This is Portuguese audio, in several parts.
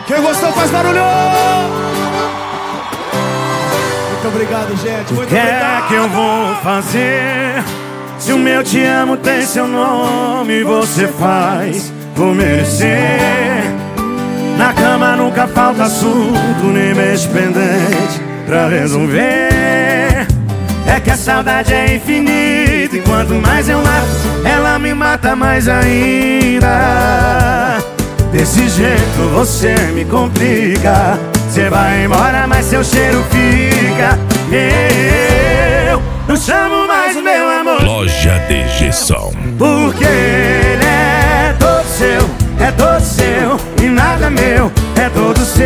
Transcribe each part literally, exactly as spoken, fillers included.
Quem gostou faz barulho! Muito obrigado, gente. Muito o que obrigado. é que eu vou fazer? Se o meu te amo tem seu nome, você faz por merecer. Na cama nunca falta assunto, nem mês pendente pra resolver. É que a saudade é infinita e quanto mais eu mato, ela me mata mais ainda. Desse jeito você me complica. Você vai embora, mas seu cheiro fica. Eu não chamo mais o meu amor Loja D G Som, porque ele é todo seu, é todo seu e nada meu, é todo seu.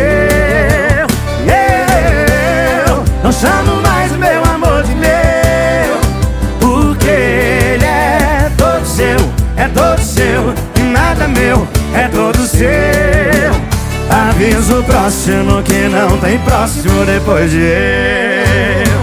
Eu não chamo mais o meu amor de meu, porque ele é todo seu, é todo seu e nada meu, é todo seu. Aviso o próximo que não tem próximo depois de eu.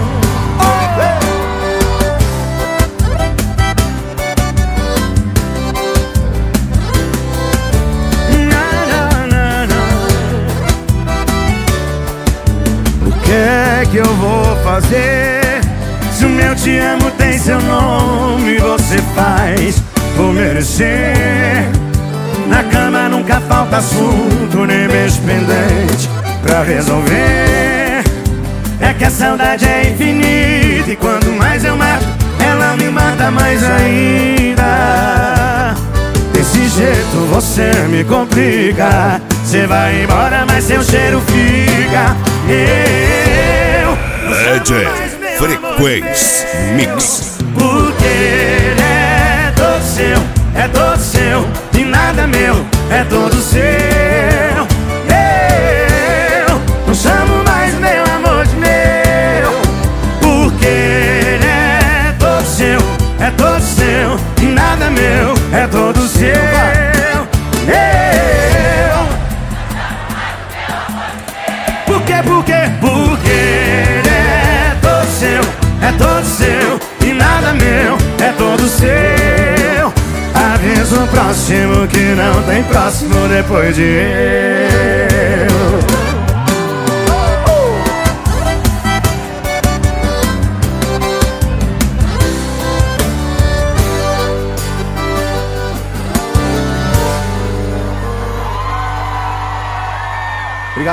O que é que eu vou fazer? Se o meu te amo tem seu nome, você faz por merecer. Na cama nunca falta assunto, nem beijo pendente pra resolver. É que a saudade é infinita e quanto mais eu mato, ela me mata mais ainda. Desse jeito você me complica. Você vai embora, mas seu cheiro fica. Eu D J Frequência Mix. porque ele é todo seu, é todo seu e nada meu, é todo seu. Eu não chamo mais meu amor de meu, porque ele é todo seu, é todo seu e nada meu, é todo seu. Eu Por quê, por quê? Porque ele é todo seu, é todo seu e nada meu, é todo seu. Aviso o próximo que não tem próximo depois de eu.